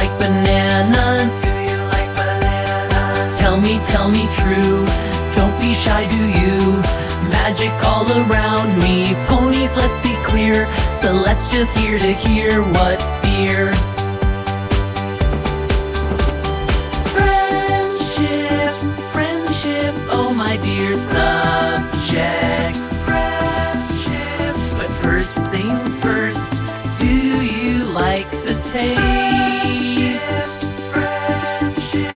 like bananas? Tell me true. Don't be shy, do you? Magic all around me. Ponies, let's be clear. Celestia's here to hear what's dear. Friendship, friendship, oh my dear subjects. Friendship. But first things first, do you like the taste?